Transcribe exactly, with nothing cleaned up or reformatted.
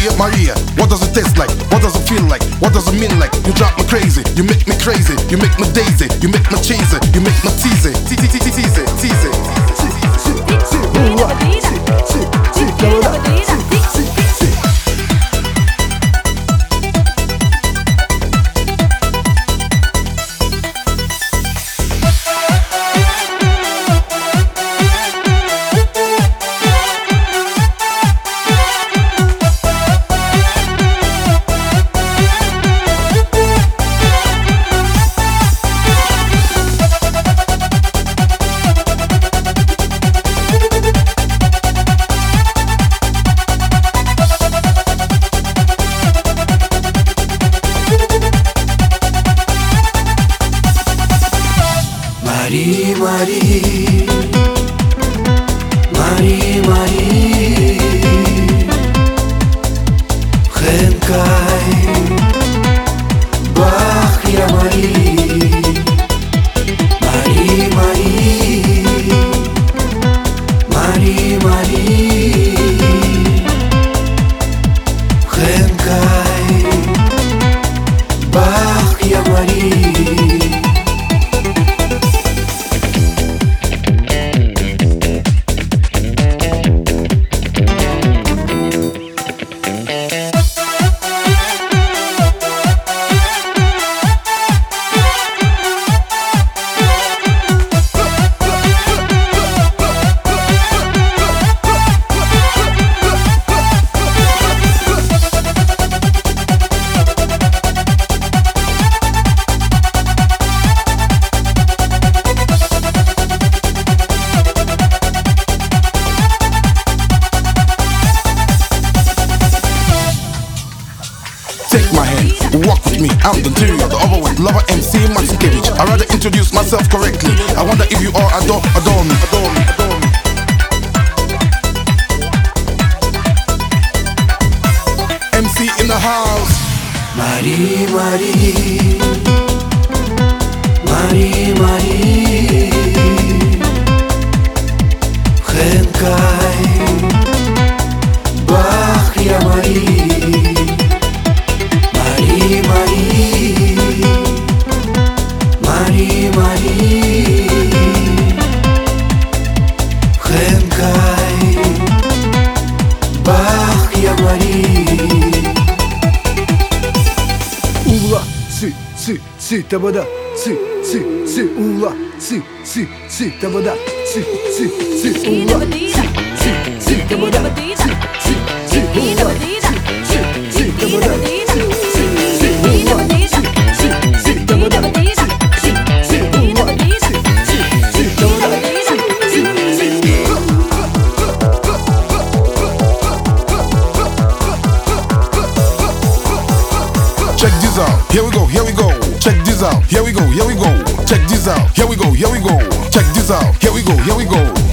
Maria, Maria, what does it taste like? What does it feel like? What does it mean like? You drive me crazy, you make me crazy, you make me daisy, you make me cheesy, you make me teasy, teasy, teasy, teasy, teasy. Marie, Marie, Marie, Marie, Henkai, Bach, ya Marie, Marie, Marie, Marie, Marie, Henkai, Bach, ya Marie. Take my hand, walk with me, I'm the interior, the overweight lover M C Maxi Cage. I rather introduce myself correctly. I wonder if you all adore, adore me, adore me, adore me. M C in the house. Marie, Marie, Marie, Marie, Henkai, Bach, ya Marie. Marie, Marie, Marie, Marie, Henkai, Bach, ya Marie. Ula, si, si, si, tabada, si, si, si, ula, si, si, si, tabada, si, si, si, ula, si, si, si, tabada, si, si, si, ula, si, si, si, tabada. Check this out, here we go, here we go. Check this out, here we go, here we go. Check this out, here we go, here we go. Check this out, here we go, here we go.